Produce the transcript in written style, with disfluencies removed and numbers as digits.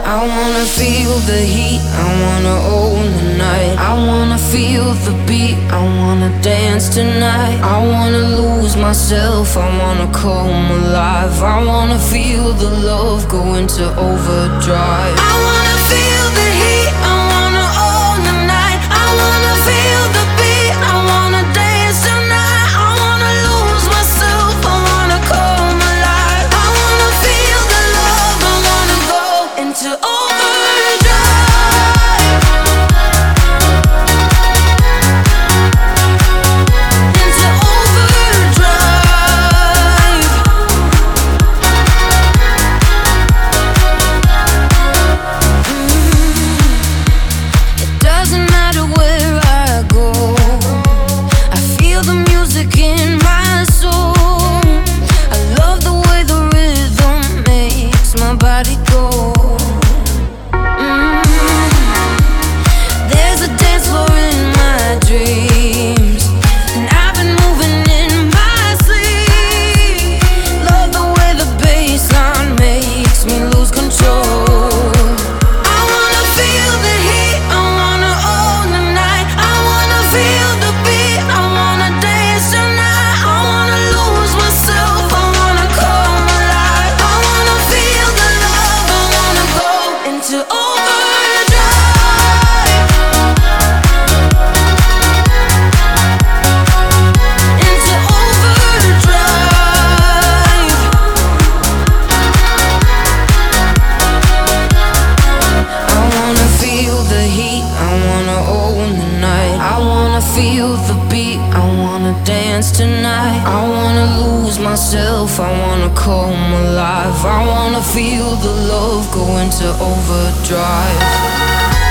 I wanna feel the heat, I wanna own the night. I wanna feel the beat, I wanna dance tonight. I wanna lose myself, I wanna come alive. I wanna feel the love go into overdrive. I wanna feel the heat, I wanna own the night. I wanna feel the beat, I wanna dance tonight. I wanna lose myself, I wanna come alive. I wanna feel the love, I wanna go into overdrive. Feel the beat, I wanna dance tonight. I wanna lose myself, I wanna come alive. I wanna feel the love go into overdrive.